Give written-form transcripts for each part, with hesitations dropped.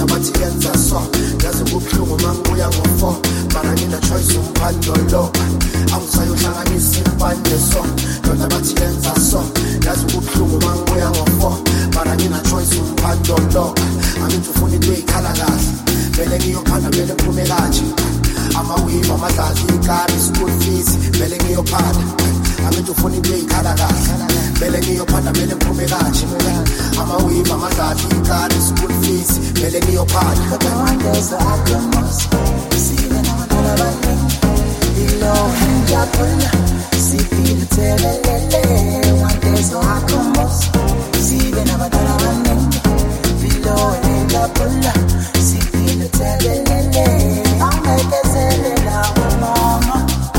bathi yenza so yazi kubuhlungu mangibuya ngo4 mara ngina choice umphando angisayohlanganisa impande so ndoda bathi yenza so yazi kubuhlungu mangibuya ngo4 mara ngina choice umphando angithi ufuna into eyikhala kahle vele ngiyophanda vele kuphume kanje amawiva amadlazi ikari school fees vele ngiyophanda angithi ufuna into eyikhala kahle vele ngiyophanda vele kuphume kanje amawiva amadlazi ikari school fees vele ngiyophanda one day so I can must see when I'm another running below ninja pull see feel telelele one day so I can must see when I'm another running below ninja pull see feel telelele I'm like a zelena mama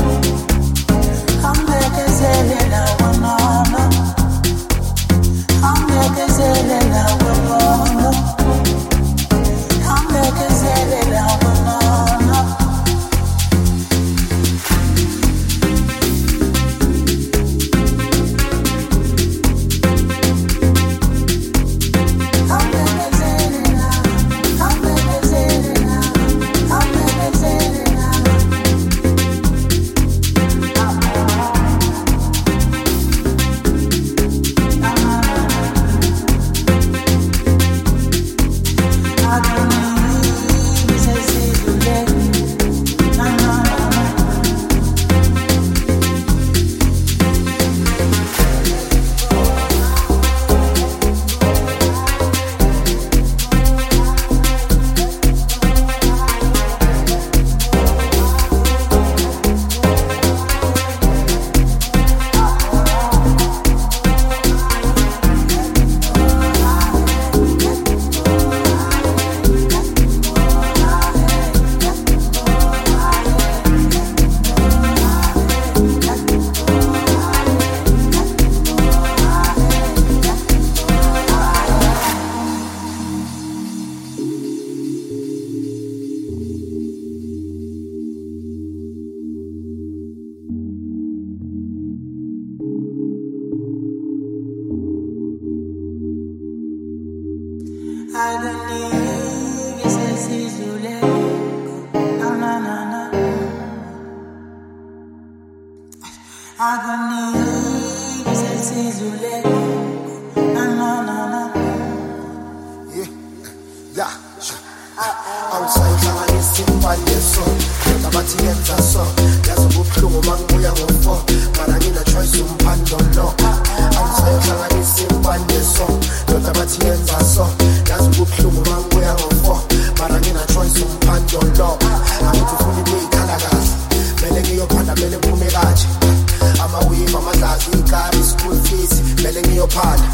I'm like a zelena mama I'm like a zelena mama I'm like a zelena mama amawiva amadlazi ikari school fees vele ngiyophala